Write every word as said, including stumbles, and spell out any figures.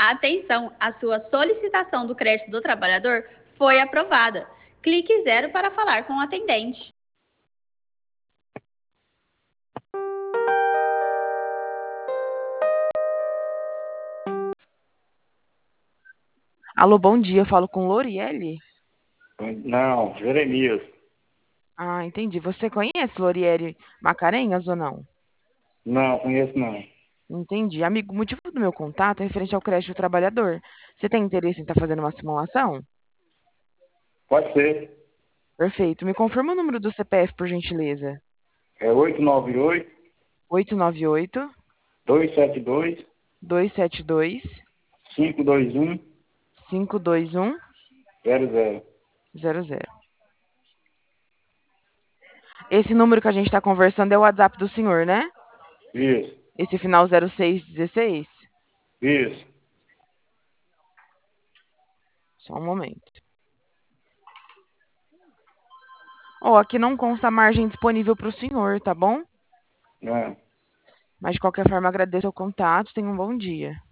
Atenção, a sua solicitação do crédito do trabalhador foi aprovada. Clique zero para falar com o atendente. Alô, bom dia. Eu falo com Loriele? Não, Jeremias. Ah, entendi. Você conhece Loriele Macarenhas ou não? Não, conheço não. Entendi. Amigo, o motivo do meu contato é referente ao crédito do trabalhador. Você tem interesse em estar fazendo uma simulação? Pode ser. Perfeito. Me confirma o número do C P F, por gentileza. É oito nove oito, oito nove oito, dois sete dois, dois sete dois, cinco dois um, cinco dois um zero zero. zero zero. Esse número que a gente está conversando é o WhatsApp do senhor, né? Isso, Esse final zero seis dezesseis? isso. Só um momento. Ó, aqui não consta a margem disponível para o senhor, tá bom? É. Mas de qualquer forma, agradeço o contato. Tenha um bom dia.